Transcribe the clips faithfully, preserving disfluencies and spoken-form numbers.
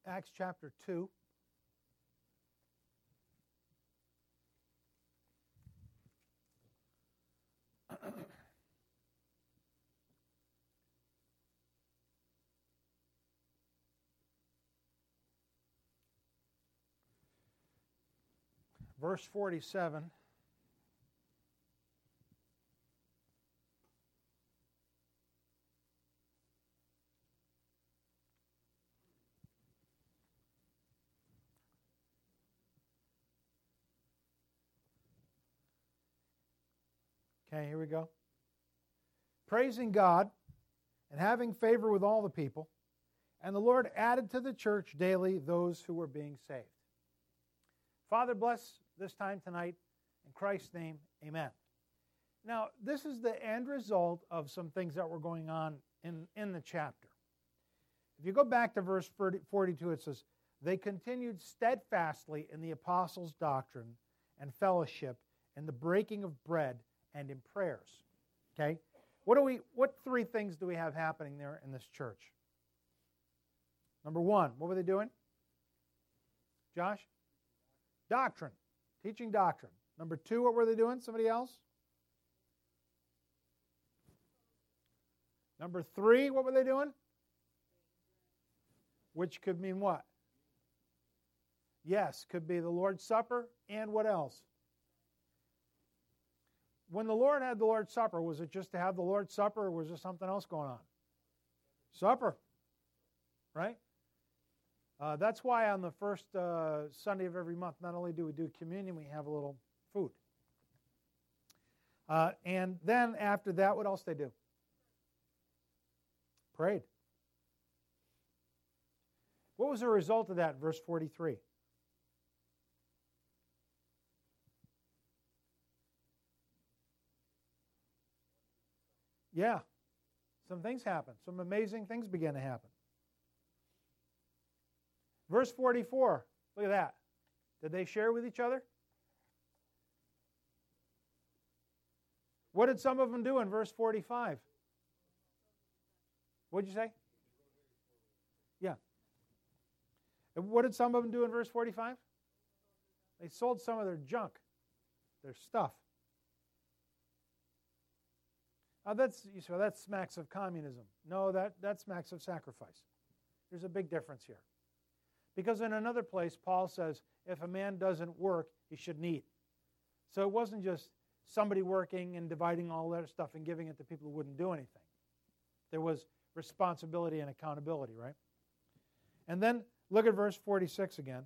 Acts chapter two. Verse forty-seven. Okay, here we go. Praising God and having favor with all the people, and the Lord added to the church daily those who were being saved. Father, bless this time tonight. In Christ's name, amen. Now, this is the end result of some things that were going on in, in the chapter. If you go back to verse forty-two, it says, they continued steadfastly in the apostles' doctrine and fellowship, in the breaking of bread, and in prayers. Okay? What do we what three things do we have happening there in this church? Number one, what were they doing? Josh? Doctrine. Teaching doctrine. Number two, what were they doing? Somebody else? Number three, what were they doing? Which could mean what? Yes, could be the Lord's Supper, and what else? When the Lord had the Lord's Supper, was it just to have the Lord's Supper, or was there something else going on? Supper, right? Uh, that's why on the first uh, Sunday of every month, not only do we do communion, we have a little food. Uh, and then after that, what else they do? Prayed. What was the result of that, verse forty-three? Yeah, some things happen. Some amazing things began to happen. Verse forty-four, look at that. Did they share with each other? What did some of them do in verse forty-five? What did you say? Yeah. And what did some of them do in verse forty-five? They sold some of their junk, their stuff. Now that's, so that smacks of communism. No, that, that smacks of sacrifice. There's a big difference here. Because in another place, Paul says, if a man doesn't work, he shouldn't eat. So it wasn't just somebody working and dividing all that stuff and giving it to people who wouldn't do anything. There was responsibility and accountability, right? And then look at verse forty-six again.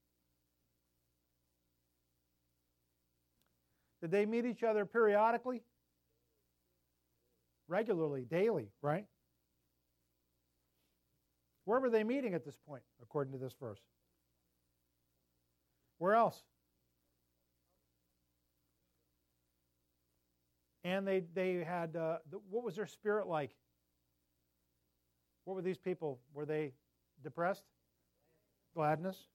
Did they meet each other periodically? Regularly, daily, right? Where were they meeting at this point, according to this verse? Where else? And they they had, uh, the, what was their spirit like? What were these people? Were they depressed? Gladness.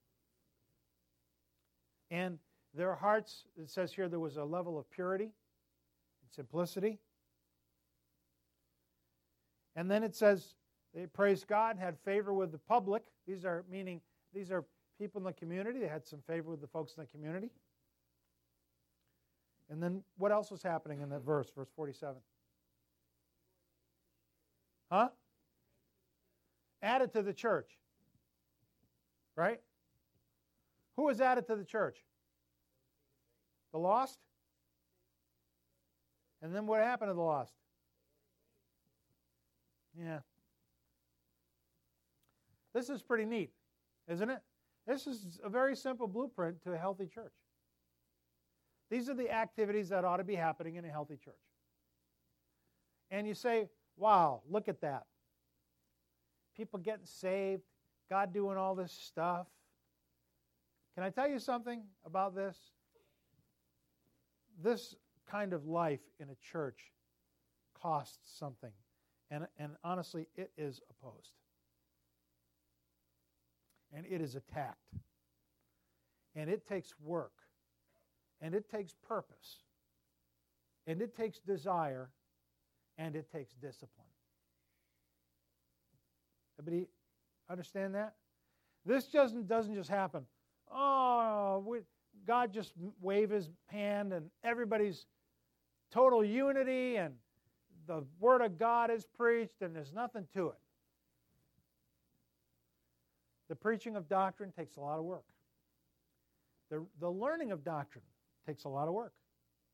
And their hearts, it says here, there was a level of purity and simplicity. And then it says they praised God, had favor with the public. These are meaning these are people in the community. They had some favor with the folks in the community. And then what else was happening in that verse, verse forty-seven? Huh? Added to the church. Right? Who was added to the church? The lost? And then what happened to the lost? Yeah. This is pretty neat, isn't it? This is a very simple blueprint to a healthy church. These are the activities that ought to be happening in a healthy church. And you say, wow, look at that. People getting saved, God doing all this stuff. Can I tell you something about this? This kind of life in a church costs something. And, and honestly, it is opposed. And it is attacked. And it takes work. And it takes purpose. And it takes desire. And it takes discipline. Everybody understand that? This doesn't, doesn't just happen. Oh, we, God just wave his hand and everybody's total unity and the Word of God is preached and there's nothing to it. The preaching of doctrine takes a lot of work. The, the learning of doctrine takes a lot of work.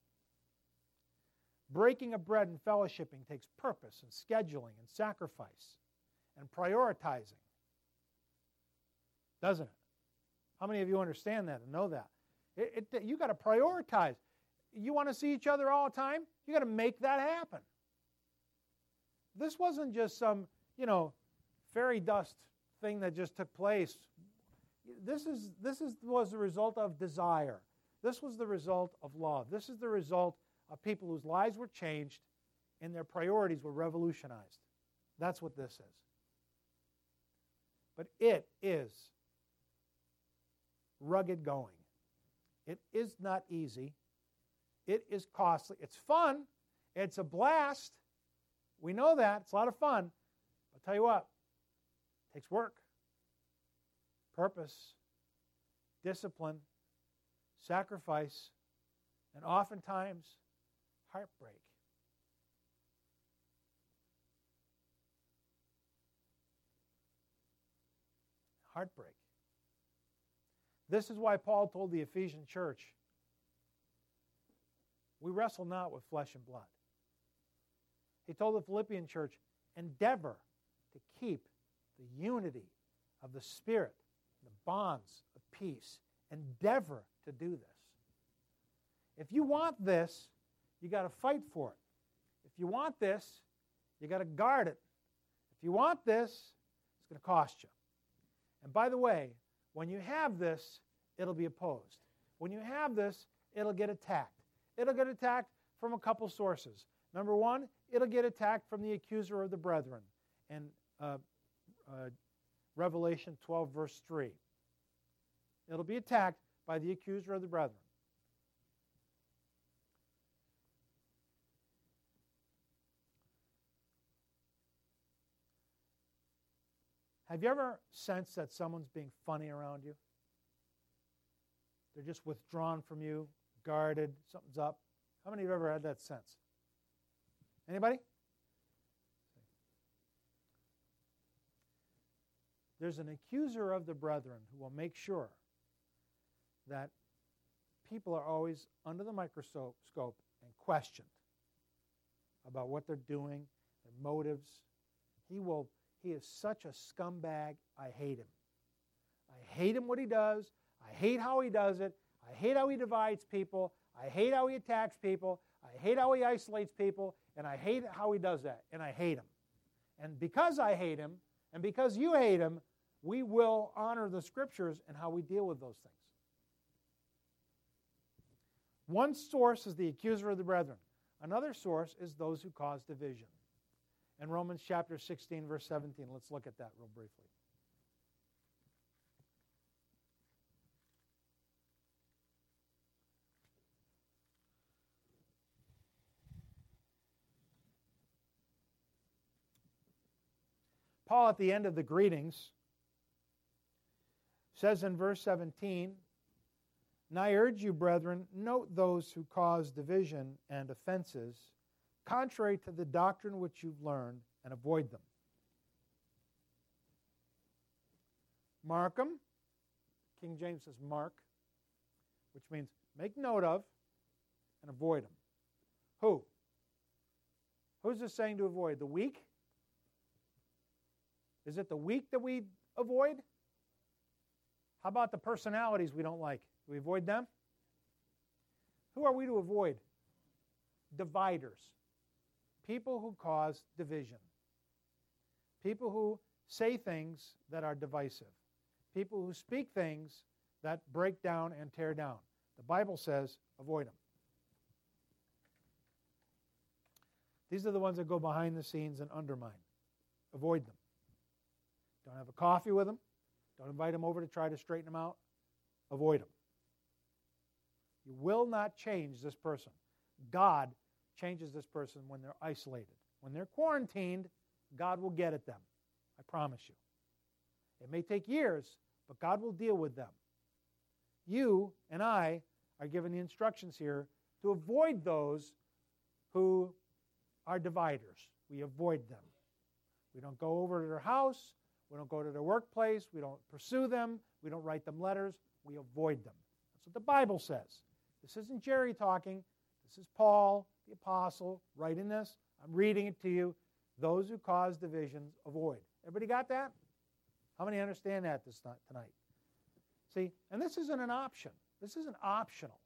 Breaking of bread and fellowshipping takes purpose and scheduling and sacrifice and prioritizing. Doesn't it? How many of you understand that and know that? It, it, you got to prioritize. You want to see each other all the time? You got to make that happen. This wasn't just some, you know, fairy dust thing that just took place. This is this is was the result of desire. This was the result of love. This is the result of people whose lives were changed and their priorities were revolutionized. That's what this is. But it is rugged going. It is not easy. It is costly. It's fun. It's a blast. We know that. It's a lot of fun. I'll tell you what, it takes work, purpose, discipline, sacrifice, and oftentimes heartbreak. Heartbreak. This is why Paul told the Ephesian church, we wrestle not with flesh and blood. He told the Philippian church, endeavor to keep the unity of the Spirit, the bonds of peace. Endeavor to do this. If you want this, you got to fight for it. If you want this, you got to guard it. If you want this, it's going to cost you. And by the way, when you have this, it'll be opposed. When you have this, it'll get attacked. It'll get attacked from a couple sources. Number one, it'll get attacked from the accuser of the brethren. And uh, uh, Revelation twelve, verse three. It'll be attacked by the accuser of the brethren. Have you ever sensed that someone's being funny around you? They're just withdrawn from you, guarded, something's up. How many of you have ever had that sense? Anybody? There's an accuser of the brethren who will make sure that people are always under the microscope and questioned about what they're doing, their motives. He will. He is such a scumbag, I hate him. I hate him what he does. I hate how he does it. I hate how he divides people. I hate how he attacks people. I hate how he isolates people. And I hate how he does that. And I hate him. And because I hate him, and because you hate him, we will honor the Scriptures and how we deal with those things. One source is the accuser of the brethren. Another source is those who cause division. In Romans chapter sixteen, verse seventeen, let's look at that real briefly. Paul, at the end of the greetings, says in verse seventeen, "And I urge you, brethren, note those who cause division and offenses, contrary to the doctrine which you've learned, and avoid them. Mark them." King James says mark, which means make note of and avoid them. Who? Who's this saying to avoid? The weak? Is it the weak that we avoid? How about the personalities we don't like? Do we avoid them? Who are we to avoid? Dividers. People who cause division. People who say things that are divisive. People who speak things that break down and tear down. The Bible says avoid them. These are the ones that go behind the scenes and undermine. Avoid them. Don't have a coffee with them. Don't invite them over to try to straighten them out. Avoid them. You will not change this person. God changes this person when they're isolated. When they're quarantined, God will get at them. I promise you. It may take years, but God will deal with them. You and I are given the instructions here to avoid those who are dividers. We avoid them. We don't go over to their house. We don't go to their workplace. We don't pursue them. We don't write them letters. We avoid them. That's what the Bible says. This isn't Jerry talking. This is Paul, the apostle, writing this. I'm reading it to you. Those who cause divisions, avoid. Everybody got that? How many understand that this tonight? See, and this isn't an option. This isn't optional.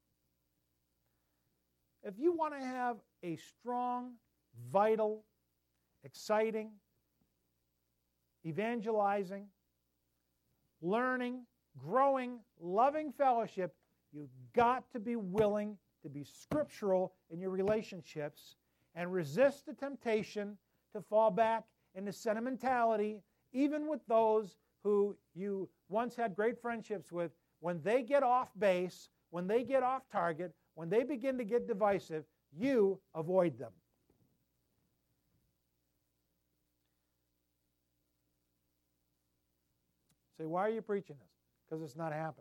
If you want to have a strong, vital, exciting, evangelizing, learning, growing, loving fellowship, you've got to be willing to be scriptural in your relationships and resist the temptation to fall back into sentimentality, even with those who you once had great friendships with. When they get off base, when they get off target, when they begin to get divisive, you avoid them. Say, why are you preaching this? Because it's not happening.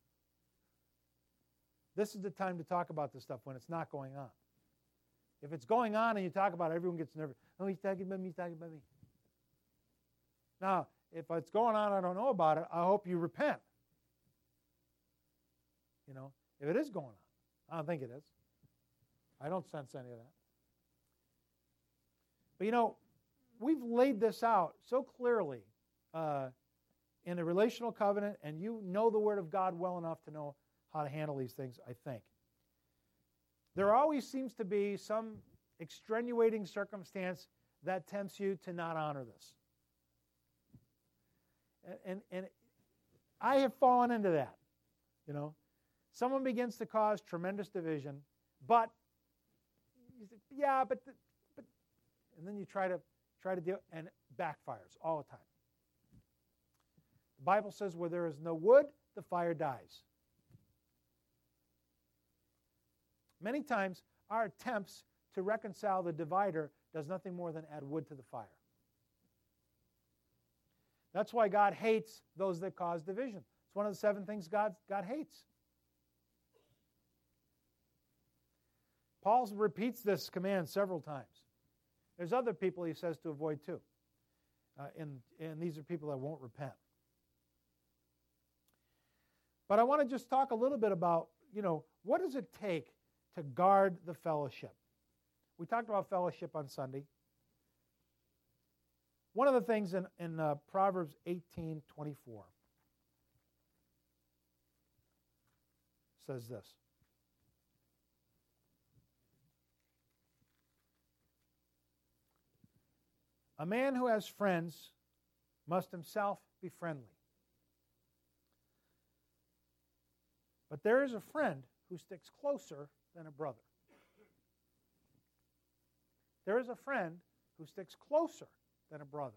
This is the time to talk about this stuff when it's not going on. If it's going on and you talk about it, everyone gets nervous. Oh, he's talking about me, he's talking about me. Now, if it's going on, I don't know about it, I hope you repent. You know, if it is going on. I don't think it is. I don't sense any of that. But you know, we've laid this out so clearly uh, in the relational covenant, and you know the Word of God well enough to know how to handle these things, I think. There always seems to be some extenuating circumstance that tempts you to not honor this. And, and, and I have fallen into that, you know. Someone begins to cause tremendous division, but, you say, yeah, but, the, but, and then you try to try to deal, and it backfires all the time. The Bible says, where there is no wood, the fire dies. Many times, our attempts to reconcile the divider does nothing more than add wood to the fire. That's why God hates those that cause division. It's one of the seven things God, God hates. Paul repeats this command several times. There's other people he says to avoid too. Uh, and, and these are people that won't repent. But I want to just talk a little bit about, you know, what does it take to guard the fellowship? We talked about fellowship on Sunday. One of the things in, in uh, Proverbs eighteen twenty-four says this. A man who has friends must himself be friendly. But there is a friend who sticks closer than a brother. There is a friend who sticks closer than a brother.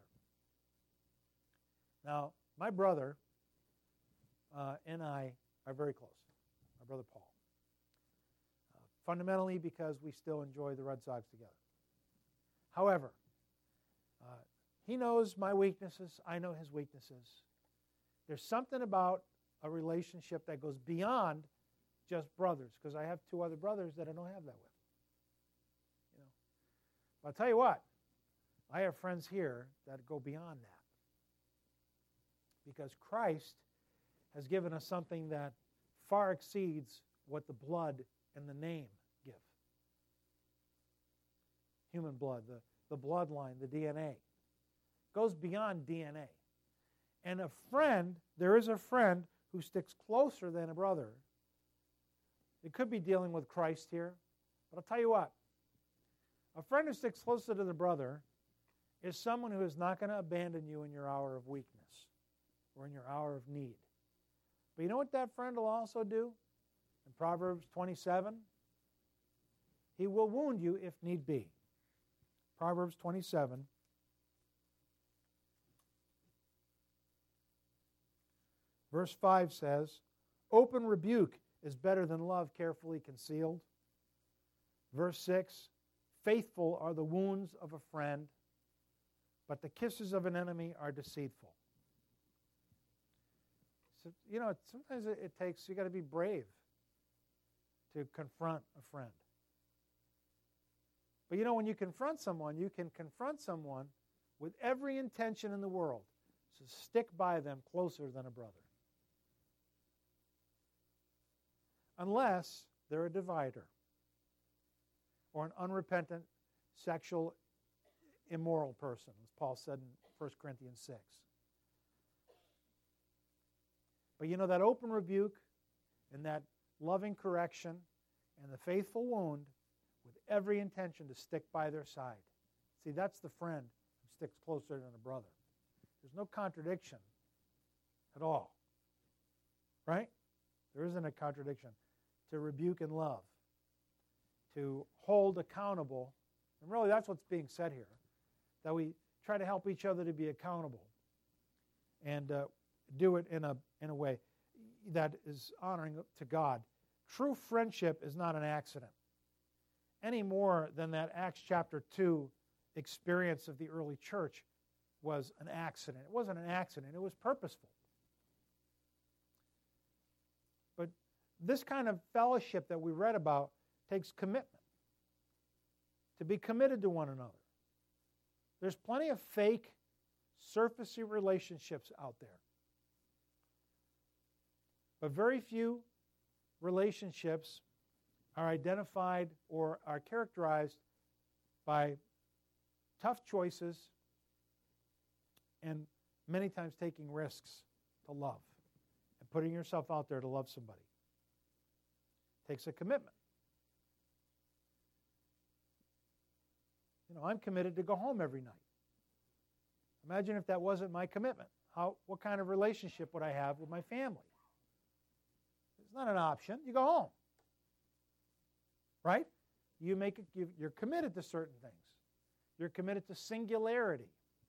Now, my brother uh, and I are very close, my brother Paul. Uh, fundamentally because we still enjoy the Red Sox together. However, uh, he knows my weaknesses, I know his weaknesses. There's something about a relationship that goes beyond just brothers, because I have two other brothers that I don't have that with. You know, but I'll tell you what, I have friends here that go beyond that, because Christ has given us something that far exceeds what the blood and the name give. Human blood, the, the bloodline, the D N A. Goes beyond D N A. And a friend, there is a friend who sticks closer than a brother. It could be dealing with Christ here, but I'll tell you what. A friend who sticks closer to the brother is someone who is not going to abandon you in your hour of weakness or in your hour of need. But you know what that friend will also do? In Proverbs twenty-seven, he will wound you if need be. Proverbs twenty-seven. Verse five says, open rebuke is better than love carefully concealed. Verse six, faithful are the wounds of a friend, but the kisses of an enemy are deceitful. So, you know, sometimes it, it takes, you got to be brave to confront a friend. But you know, when you confront someone, you can confront someone with every intention in the world to stick by them closer than a brother. Unless they're a divider or an unrepentant sexual immoral person, as Paul said in First Corinthians six. But you know, that open rebuke and that loving correction and the faithful wound with every intention to stick by their side. See, that's the friend who sticks closer than a brother. There's no contradiction at all. Right? There isn't a contradiction. To rebuke and love. To hold accountable. And really that's what's being said here. That we try to help each other to be accountable. And uh, do it in a, in a way that is honoring to God. True friendship is not an accident. Any more than that Acts chapter two experience of the early church was an accident. It wasn't an accident. It was purposeful. But this kind of fellowship that we read about takes commitment. To be committed to one another. There's plenty of fake, surfacey relationships out there. But very few relationships are identified or are characterized by tough choices and many times taking risks to love and putting yourself out there to love somebody. It takes a commitment. You know, I'm committed to go home every night. Imagine if that wasn't my commitment. How, what kind of relationship would I have with my family? It's not an option. You go home. Right? You make it, you, you're committed to certain things. You're committed to singularity.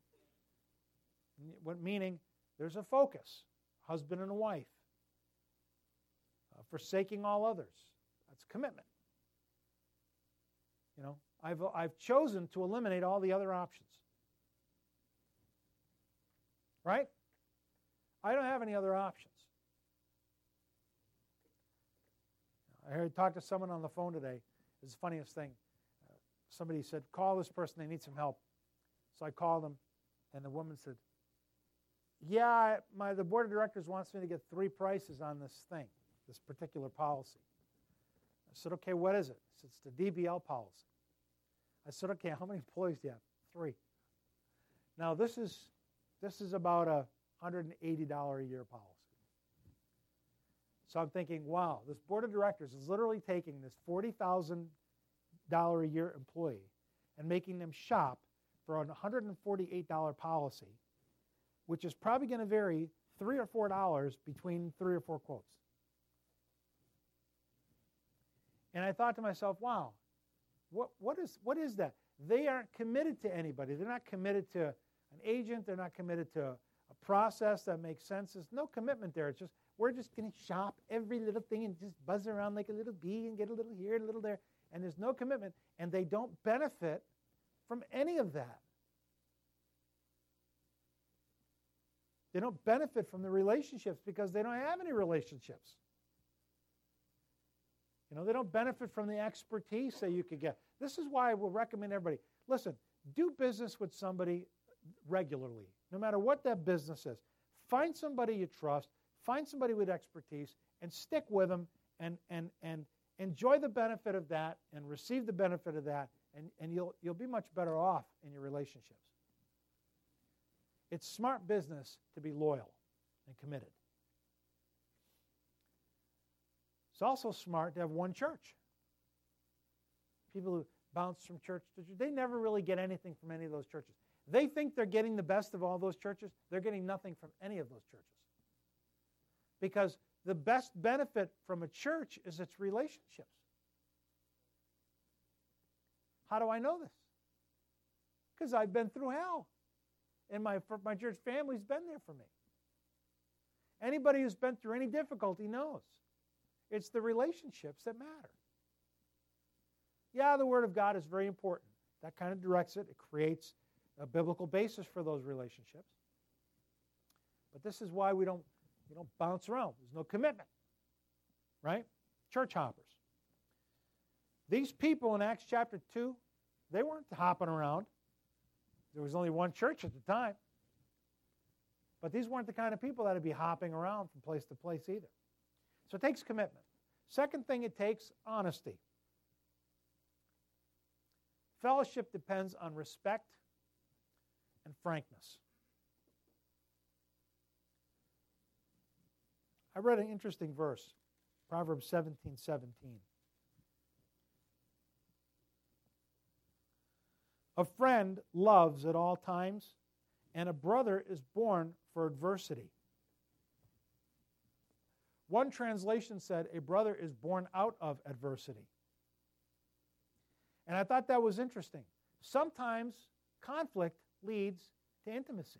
What meaning? There's a focus. Husband and a wife. Uh, forsaking all others. That's commitment. You know, I've, I've chosen to eliminate all the other options. Right? I don't have any other options. I heard talk to someone on the phone today. It's the funniest thing. Uh, somebody said, call this person, they need some help. So I called them, and the woman said, yeah, my, the board of directors wants me to get three prices on this thing, this particular policy. I said, okay, what is it? She said, it's the D B L policy. I said, okay, how many employees do you have? Three. Now, this is, this is about a one hundred eighty dollars a year policy. So I'm thinking, wow, this board of directors is literally taking this forty thousand dollars a year employee and making them shop for a one hundred forty-eight dollars policy, which is probably going to vary three or four dollars between three or four quotes. And I thought to myself, wow, what, what, is, what is that? They aren't committed to anybody. They're not committed to an agent. They're not committed to a process that makes sense. There's no commitment there. It's just, we're just going to shop every little thing and just buzz around like a little bee and get a little here and a little there. And there's no commitment. And they don't benefit from any of that. They don't benefit from the relationships because they don't have any relationships. You know, they don't benefit from the expertise that you could get. This is why I will recommend everybody, listen, do business with somebody regularly, no matter what that business is. Find somebody you trust, find somebody with expertise, and stick with them and, and, and enjoy the benefit of that and receive the benefit of that, and, and you'll, you'll be much better off in your relationships. It's smart business to be loyal and committed. It's also smart to have one church. People who bounce from church to church, they never really get anything from any of those churches. They think they're getting the best of all those churches. They're getting nothing from any of those churches. Because the best benefit from a church is its relationships. How do I know this? Because I've been through hell. And my, my church family's been there for me. Anybody who's been through any difficulty knows. It's the relationships that matter. Yeah, the Word of God is very important. That kind of directs it. It creates a biblical basis for those relationships. But this is why we don't, You don't bounce around. There's no commitment. Right? Church hoppers. These people in Acts chapter two, they weren't hopping around. There was only one church at the time. But these weren't the kind of people that would be hopping around from place to place either. So it takes commitment. Second thing, it takes honesty. Fellowship depends on respect and frankness. I read an interesting verse, Proverbs seventeen seventeen. A friend loves at all times, and a brother is born for adversity. One translation said, a brother is born out of adversity. And I thought that was interesting. Sometimes conflict leads to intimacy.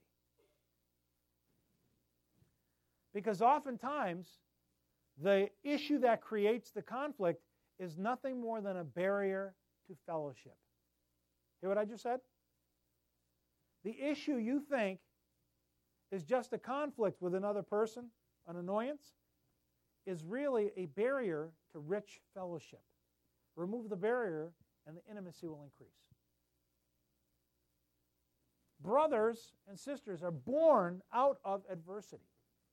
Because oftentimes, the issue that creates the conflict is nothing more than a barrier to fellowship. Hear what I just said? The issue you think is just a conflict with another person, an annoyance, is really a barrier to rich fellowship. Remove the barrier and the intimacy will increase. Brothers and sisters are born out of adversity.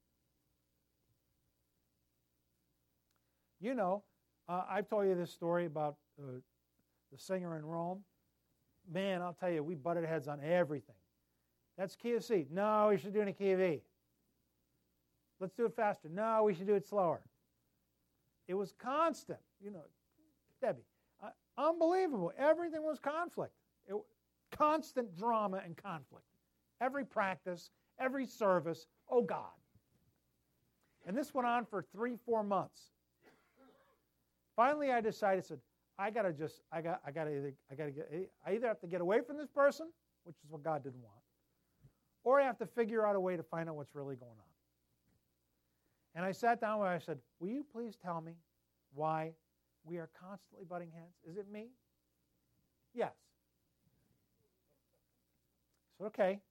You know, uh, I've told you this story about uh, the singer in Rome. Man, I'll tell you, we butted heads on everything. That's key of C. No, we should do it in a key of E. Let's do it faster. No, we should do it slower. It was constant. You know, Debbie, uh, unbelievable. Everything was conflict. It, constant drama and conflict. Every practice, every service, oh God. And this went on for three, four months. Finally, I decided, said, I gotta just, I got, I gotta, either, I gotta get, I either have to get away from this person, which is what God didn't want, or I have to figure out a way to find out what's really going on. And I sat down and I said, will you please tell me why we are constantly butting heads? Is it me? Yes. I said, okay.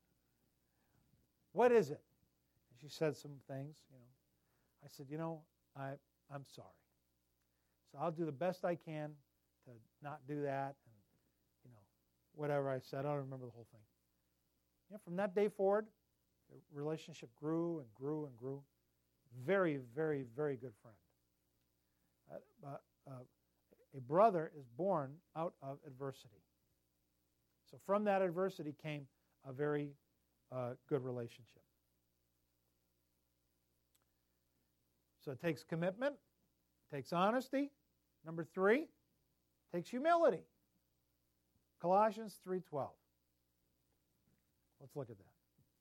What is it? And she said some things, you know. I said, you know, I, I'm sorry. So I'll do the best I can to not do that, and you know, whatever I said. I don't remember the whole thing. You know, from that day forward, the relationship grew and grew and grew. Very, very, very good friend. Uh, uh, a brother is born out of adversity. So from that adversity came a very uh, good relationship. So it takes commitment, it takes honesty. Number three, takes humility. Colossians three twelve. Let's look at that.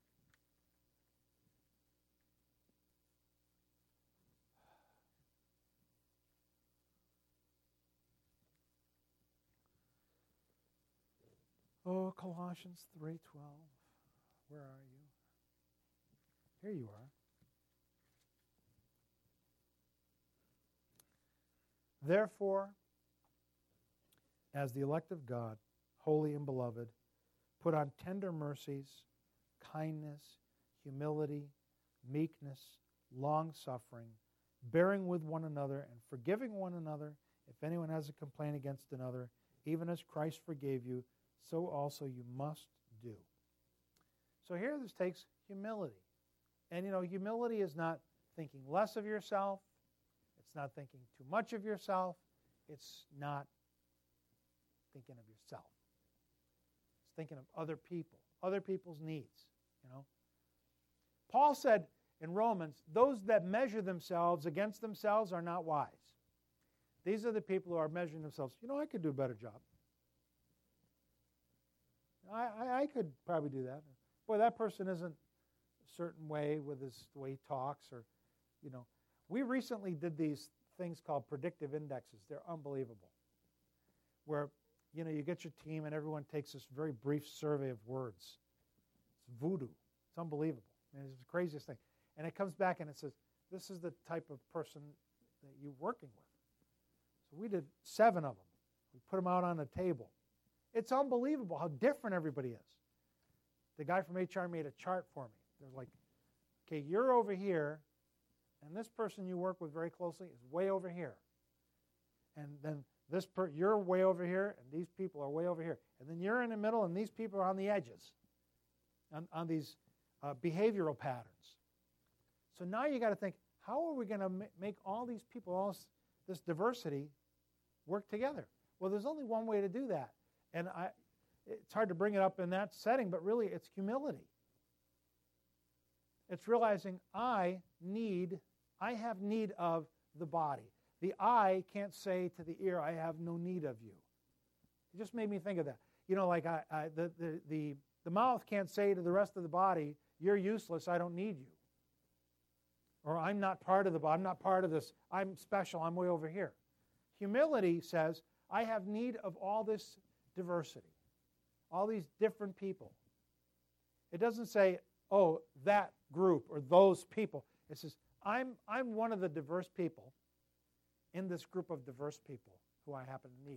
Oh, Colossians three twelve. Where are you? Here you are. Therefore, as the elect of God, holy and beloved, put on tender mercies, kindness, humility, meekness, long-suffering, bearing with one another and forgiving one another if anyone has a complaint against another, even as Christ forgave you, so also you must do. So here this takes humility. And you know, humility is not thinking less of yourself. It's not thinking too much of yourself. It's not thinking of yourself. It's thinking of other people, other people's needs, you know. Paul said in Romans, those that measure themselves against themselves are not wise. These are the people who are measuring themselves. You know, I could do a better job. I, I, I could probably do that. Boy, that person isn't a certain way with his, the way he talks, or, you know. We recently did these things called predictive indexes. They're unbelievable. Where, you know, you get your team and everyone takes this very brief survey of words. It's voodoo. It's unbelievable. I mean, it's the craziest thing. And it comes back and it says, this is the type of person that you're working with. So we did seven of them. We put them out on the table. It's unbelievable how different everybody is. The guy from H R made a chart for me. There's like okay, you're over here, and this person you work with very closely is way over here. And then this per, you're way over here, and these people are way over here. And then you're in the middle, and these people are on the edges, on, on these uh, behavioral patterns. So now you got to think, how are we going to ma- make all these people, all this, this diversity, work together? Well, there's only one way to do that. And I, it's hard to bring it up in that setting, but really it's humility. It's realizing I need, I have need of the body. The eye can't say to the ear, I have no need of you. It just made me think of that. You know, like I, I, the, the, the, the mouth can't say to the rest of the body, you're useless, I don't need you. Or I'm not part of the body, I'm not part of this, I'm special, I'm way over here. Humility says, I have need of all this diversity, all these different people. It doesn't say, oh, that group or those people. It says, I'm, I'm one of the diverse people in this group of diverse people who I happen to need.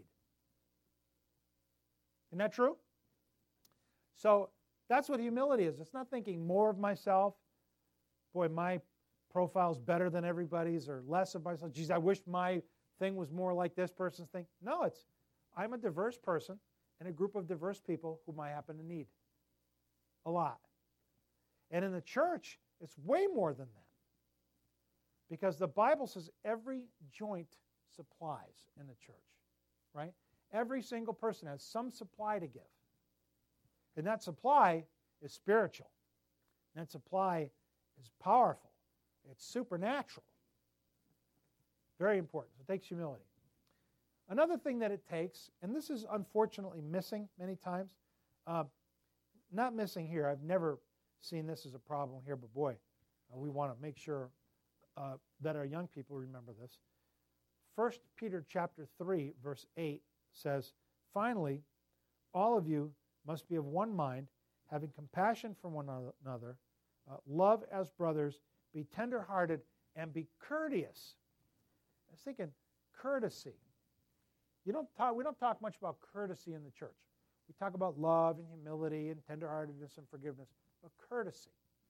Isn't that true? So that's what humility is. It's not thinking more of myself. Boy, my profile's better than everybody's, or less of myself. Geez, I wish my thing was more like this person's thing. No, it's I'm a diverse person in a group of diverse people whom I happen to need a lot. And in the church, it's way more than that. Because the Bible says every joint supplies in the church, right? Every single person has some supply to give. And that supply is spiritual. And that supply is powerful. It's supernatural. Very important. So it takes humility. Another thing that it takes, and this is unfortunately missing many times, uh, not missing here, I've never seen this as a problem here, but boy, uh, we want to make sure uh, that our young people remember this. First Peter chapter three, verse eight says, finally, all of you must be of one mind, having compassion for one another, uh, love as brothers, be tender-hearted, and be courteous. I was thinking, courtesy. You don't talk, we don't talk much about courtesy in the church. We talk about love and humility and tenderheartedness and forgiveness, but courtesy.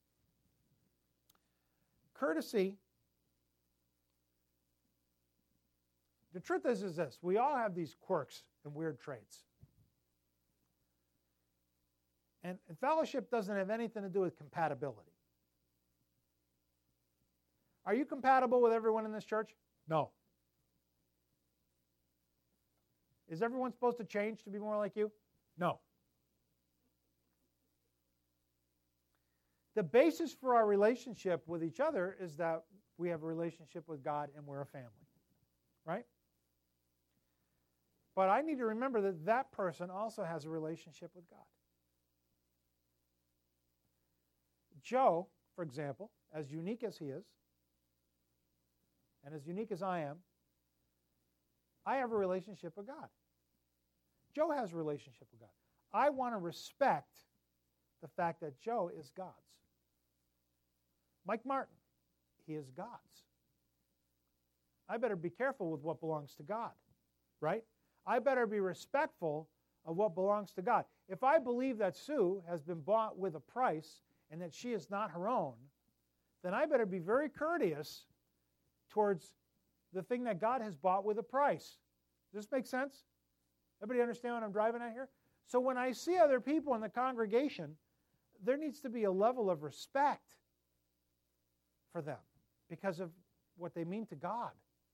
Courtesy, the truth is, is this. We all have these quirks and weird traits. And, and fellowship doesn't have anything to do with compatibility. Are you compatible with everyone in this church? No. Is everyone supposed to change to be more like you? No. The basis for our relationship with each other is that we have a relationship with God and we're a family, right? But I need to remember that that person also has a relationship with God. Joe, for example, as unique as he is, and as unique as I am, I have a relationship with God. Joe has a relationship with God. I want to respect the fact that Joe is God's. Mike Martin, he is God's. I better be careful with what belongs to God, right? I better be respectful of what belongs to God. If I believe that Sue has been bought with a price and that she is not her own, then I better be very courteous towards the thing that God has bought with a price. Does this make sense? Everybody understand what I'm driving at here? So when I see other people in the congregation, there needs to be a level of respect for them because of what they mean to God.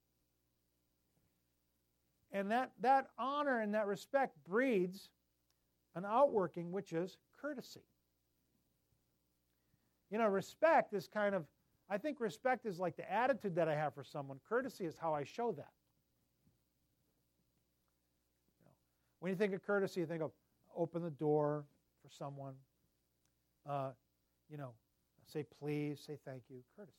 And that, that honor and that respect breeds an outworking, which is courtesy. You know, respect is kind of, I think respect is like the attitude that I have for someone. Courtesy is how I show that. You know, when you think of courtesy, you think of open the door for someone. Uh, you know, say please, say thank you. Courtesy.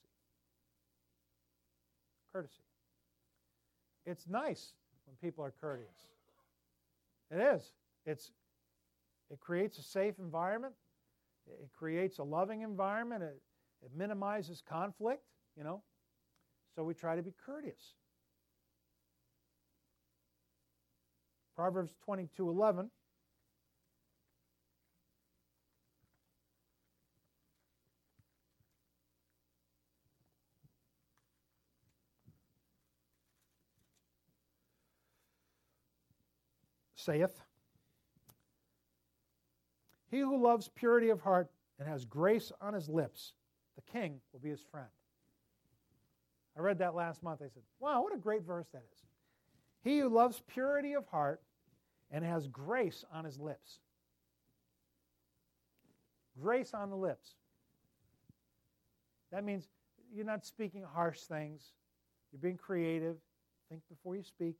Courtesy. It's nice when people are courteous. It is. It's. It creates a safe environment. It creates a loving environment. It, it minimizes conflict, you know. So we try to be courteous. Proverbs twenty-two eleven. saith, he who loves purity of heart and has grace on his lips, the king will be his friend. I read that last month. I said, wow, what a great verse that is. He who loves purity of heart and has grace on his lips. Grace on the lips. That means you're not speaking harsh things. You're being creative. Think before you speak.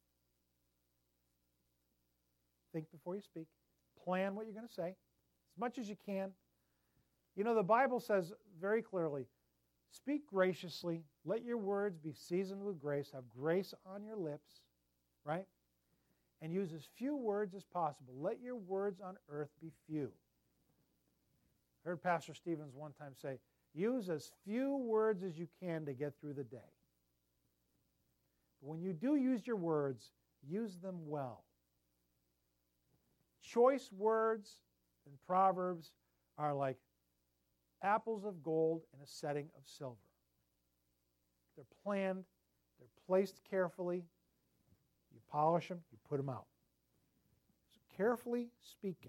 Think before you speak. Plan what you're going to say as much as you can. You know, the Bible says very clearly, speak graciously. Let your words be seasoned with grace. Have grace on your lips, right? And use as few words as possible. Let your words on earth be few. I heard Pastor Stevens one time say, use as few words as you can to get through the day. But when you do use your words, use them well. Choice words in Proverbs are like apples of gold in a setting of silver. They're planned, they're placed carefully. You polish them, you put them out. So carefully speaking.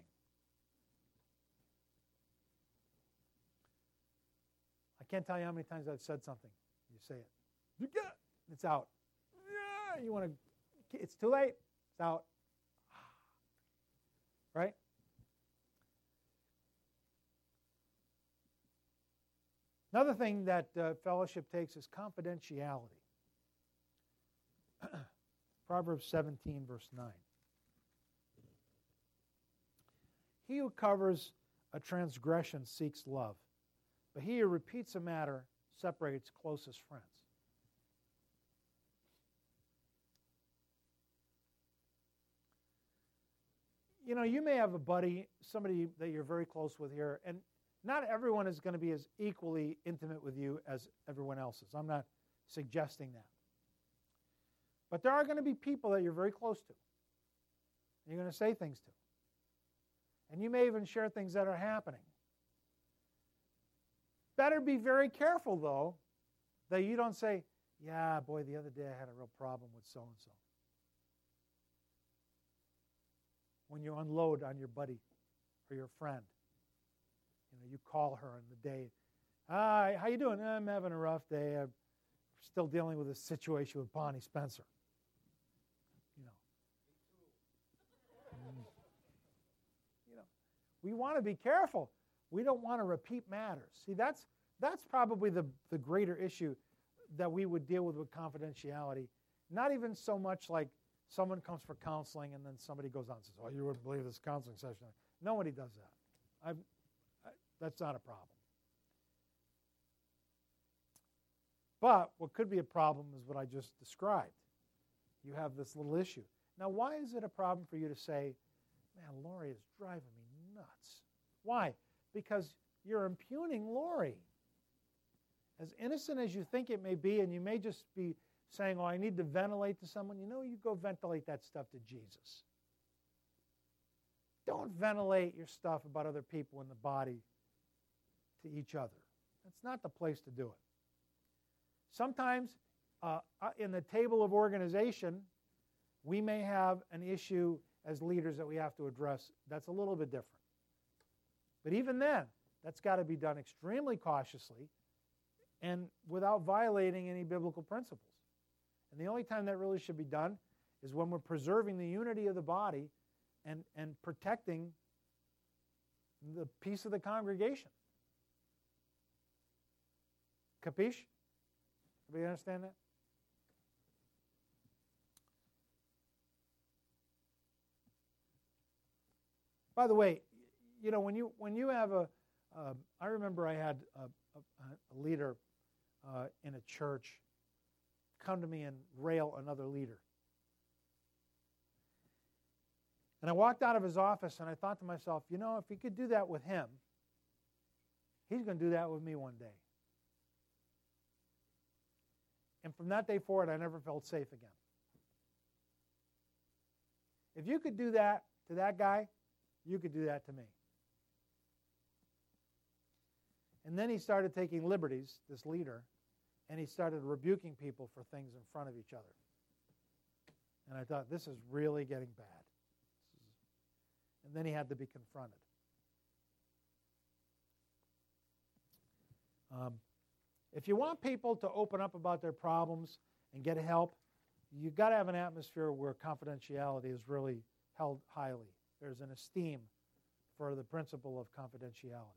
I can't tell you how many times I've said something. You say it. You get it. It's out. Yeah, you want to, it's too late. It's out. Right? Another thing that uh, fellowship takes is confidentiality. Proverbs seventeen, verse nine. He who covers a transgression seeks love, but he who repeats a matter separates closest friends. You know, you may have a buddy, somebody that you're very close with here, and not everyone is going to be as equally intimate with you as everyone else is. I'm not suggesting that. But there are going to be people that you're very close to. You're going to say things to. And you may even share things that are happening. Better be very careful, though, that you don't say, yeah, boy, the other day I had a real problem with so-and-so. When you unload on your buddy or your friend. You know, you call her on the day. Hi, how you doing? I'm having a rough day. I'm still dealing with a situation with Bonnie Spencer. You know. Mm. You know, we want to be careful. We don't want to repeat matters. See, that's that's probably the, the greater issue that we would deal with with confidentiality. Not even so much like someone comes for counseling and then somebody goes on and says, oh, you wouldn't believe this counseling session. Nobody does that. I've, I, that's not a problem. But what could be a problem is what I just described. You have this little issue. Now, why is it a problem for you to say, man, Lori is driving me nuts? Why? Because you're impugning Lori. As innocent as you think it may be, and you may just be saying, oh, I need to ventilate to someone, you know, you go ventilate that stuff to Jesus. Don't ventilate your stuff about other people in the body to each other. That's not the place to do it. Sometimes uh, in the table of organization, we may have an issue as leaders that we have to address that's a little bit different. But even then, that's got to be done extremely cautiously and without violating any biblical principles. And the only time that really should be done is when we're preserving the unity of the body and, and protecting the peace of the congregation. Capiche? Everybody understand that? By the way, you know, when you when you have a, uh, I remember I had a, a, a leader uh, in a church come to me and rail another leader. And I walked out of his office and I thought to myself, you know, if he could do that with him, he's going to do that with me one day. And from that day forward, I never felt safe again. If you could do that to that guy, you could do that to me. And then he started taking liberties, this leader, and he started rebuking people for things in front of each other. And I thought, this is really getting bad. And then he had to be confronted. Um, if you want people to open up about their problems and get help, you've got to have an atmosphere where confidentiality is really held highly. There's an esteem for the principle of confidentiality.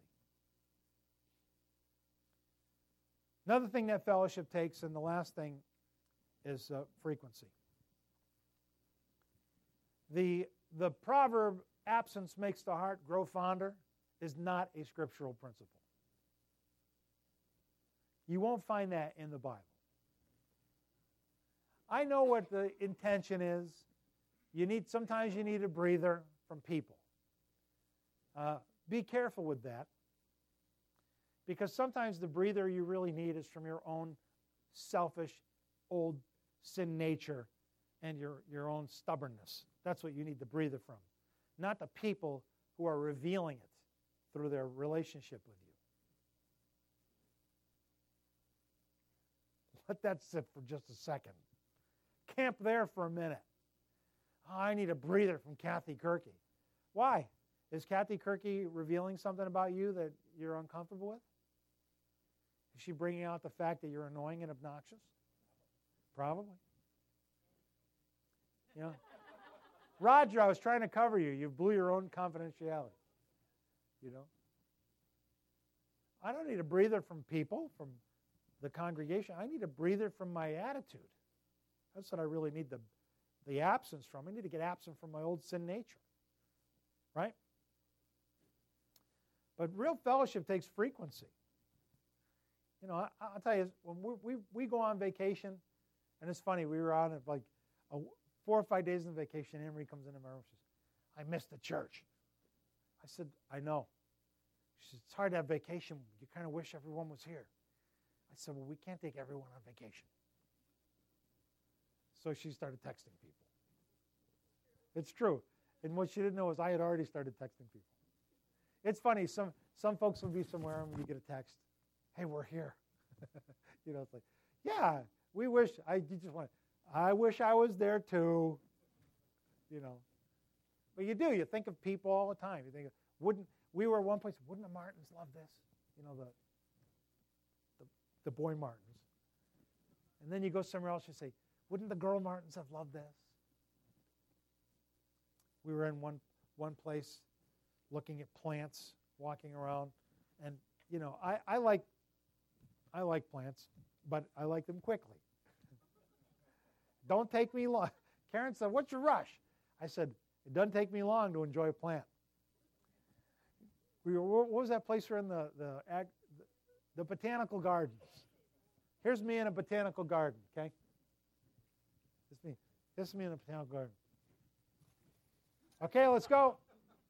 Another thing that fellowship takes, and the last thing, is uh, frequency. The, the proverb, absence makes the heart grow fonder, is not a scriptural principle. You won't find that in the Bible. I know what the intention is. You need sometimes you need a breather from people. Uh, be careful with that, because sometimes the breather you really need is from your own selfish, old sin nature and your, your own stubbornness. That's what you need the breather from, not the people who are revealing it through their relationship with you. Let that sit for just a second. Camp there for a minute. Oh, I need a breather from Kathy Kirky. Why? Is Kathy Kirky revealing something about you that you're uncomfortable with? Is she bringing out the fact that you're annoying and obnoxious? Probably. You know, Roger, I was trying to cover you. You blew your own confidentiality. You know? I don't need a breather from people, from the congregation. I need a breather from my attitude. That's what I really need the, the absence from. I need to get absent from my old sin nature. Right? But real fellowship takes frequency. You know, I, I'll tell you, when we, we, we go on vacation, and it's funny, we were on it like a, four or five days in vacation, Anne Marie comes into my room and says, I missed the church. I said, I know. She said, it's hard to have vacation. You kind of wish everyone was here. I said, well, we can't take everyone on vacation. So she started texting people. It's true. And what she didn't know is I had already started texting people. It's funny, some some folks will be somewhere and you get a text, hey, we're here. You know, it's like, yeah, we wish, I you just want, I wish I was there too. You know. But you do, you think of people all the time. You think, wouldn't, we were at one place, wouldn't the Martins love this? You know, the, the, the boy Martins. And then you go somewhere else, you say, wouldn't the girl Martins have loved this? We were in one one place looking at plants, walking around, and you know, I, I like I like plants, but I like them quickly. Don't take me long. Karen said, what's your rush? I said, it doesn't take me long to enjoy a plant. We were, what was that place we were in, the, the, ag, the, the botanical gardens? Here's me in a botanical garden, okay? This is me. This is me in a botanical garden. Okay, let's go.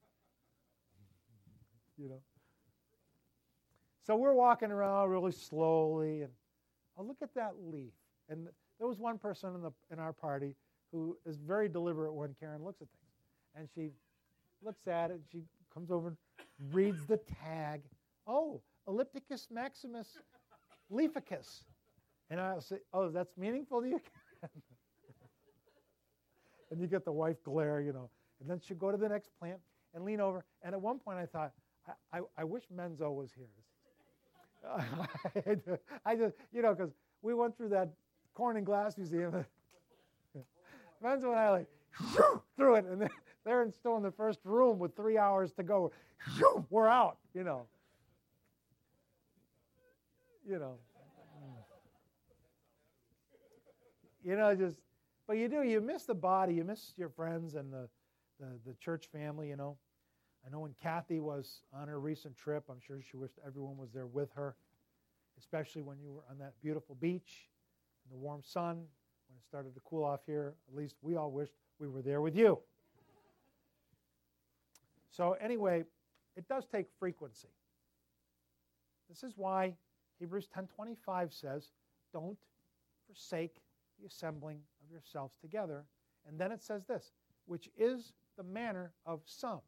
You know. So we're walking around really slowly, and oh, look at that leaf. And there was one person in the in our party who is very deliberate when Karen looks at things. And she looks at it, and she comes over and reads the tag. Oh, Ellipticus maximus leaficus. And I'll say, oh, that's meaningful to you? And you get the wife glare, you know. And then she'll go to the next plant and lean over. And at one point I thought, I, I, I wish Menzo was here. I just, you know, because we went through that Corn and Glass Museum. Menzo and I like, through it. And they're still in the first room with three hours to go. We're out, you know. You know. You know, just, but you do, you miss the body, you miss your friends and the, the, the church family, you know. I know when Kathy was on her recent trip, I'm sure she wished everyone was there with her, especially when you were on that beautiful beach in the warm sun, when it started to cool off here. At least we all wished we were there with you. So anyway, it does take frequency. This is why Hebrews ten twenty-five says, don't forsake the assembling of yourselves together. And then it says this, which is the manner of some.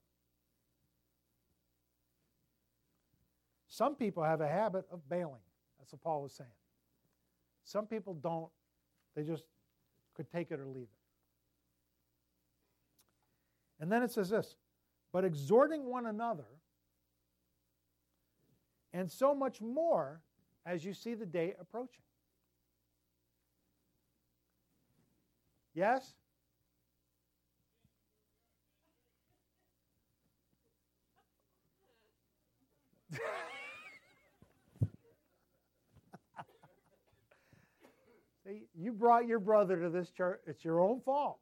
Some people have a habit of bailing. That's what Paul was saying. Some people don't. They just could take it or leave it. And then it says this, but exhorting one another, and so much more as you see the day approaching. Yes? See, you brought your brother to this church. It's your own fault.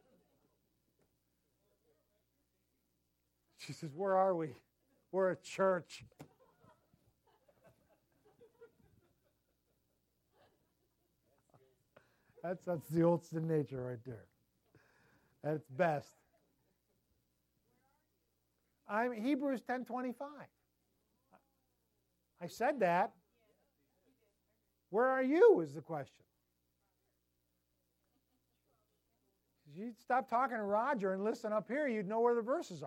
She says, where are we? We're a church. That's, that's the old sin nature right there. At its best. I'm Hebrews ten twenty-five. I said that. Where are you is the question. If you'd stop talking to Roger and listen up here, you'd know where the verses are.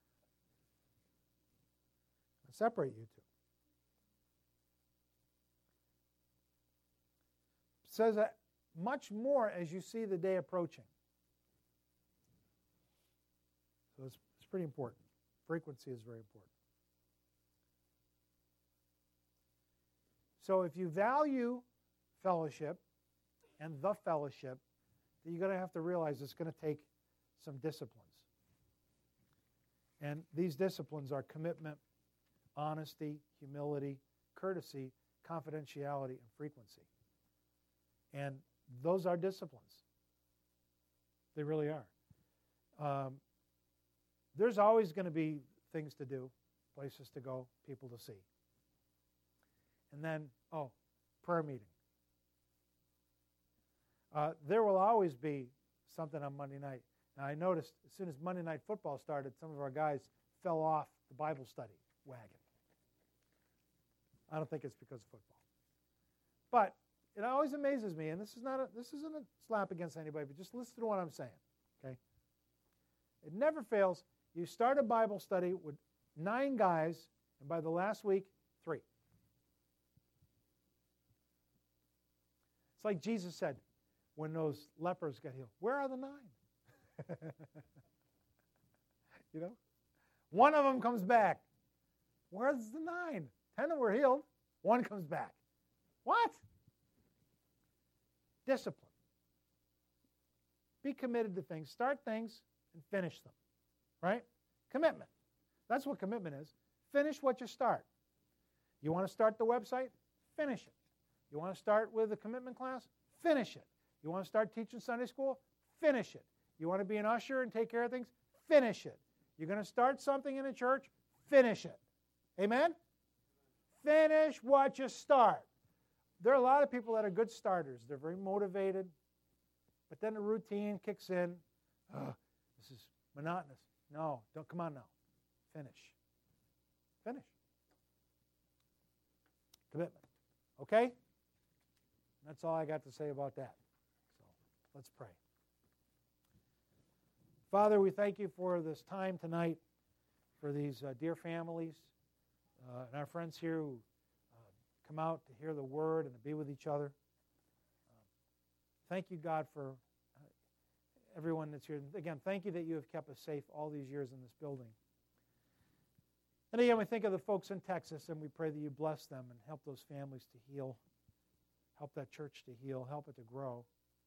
I'll separate you two. It says that much more as you see the day approaching. So it's, it's pretty important. Frequency is very important. So if you value fellowship and the fellowship, then you're going to have to realize it's going to take some disciplines. And these disciplines are commitment, honesty, humility, courtesy, confidentiality, and frequency. And those are disciplines. They really are. Um, there's always going to be things to do, places to go, people to see. And then, oh, prayer meeting. Uh, there will always be something on Monday night. Now, I noticed as soon as Monday night football started, some of our guys fell off the Bible study wagon. I don't think it's because of football. But it always amazes me, and this is not a, this isn't a slap against anybody, but just listen to what I'm saying, okay? It never fails. You start a Bible study with nine guys, and by the last week, three. It's like Jesus said when those lepers got healed. Where are the nine? You know? One of them comes back. Where's the nine? Ten of them were healed. One comes back. What? Discipline. Be committed to things. Start things and finish them. Right? Commitment. That's what commitment is. Finish what you start. You want to start the website? Finish it. You want to start with a commitment class? Finish it. You want to start teaching Sunday school? Finish it. You want to be an usher and take care of things? Finish it. You're going to start something in a church? Finish it. Amen? Finish what you start. There are a lot of people that are good starters. They're very motivated, but then the routine kicks in. Oh, this is monotonous. No, don't come on now. Finish. Finish. Commitment. Okay? That's all I got to say about that. So let's pray. Father, we thank you for this time tonight, for these uh, dear families uh, and our friends here who uh, come out to hear the word and to be with each other. Uh, thank you, God, for uh, everyone that's here. Again, thank you that you have kept us safe all these years in this building. And again, we think of the folks in Texas, and we pray that you bless them and help those families to heal, help that church to heal, help it to grow.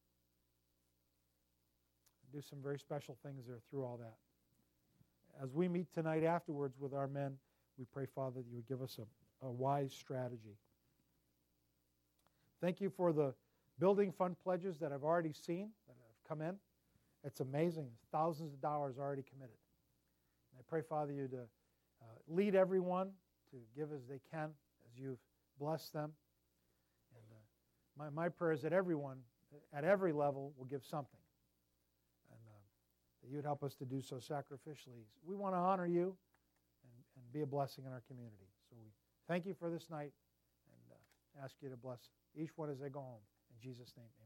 Do some very special things there through all that. As we meet tonight afterwards with our men, we pray, Father, that you would give us a, a wise strategy. Thank you for the building fund pledges that I've already seen, that have come in. It's amazing. Thousands of dollars already committed. And I pray, Father, you to uh, lead everyone to give as they can, as you've blessed them. And uh, my, my prayer is that everyone, at every level, will give something. That you would help us to do so sacrificially. We want to honor you and, and be a blessing in our community. So we thank you for this night and uh, ask you to bless each one as they go home. In Jesus' name,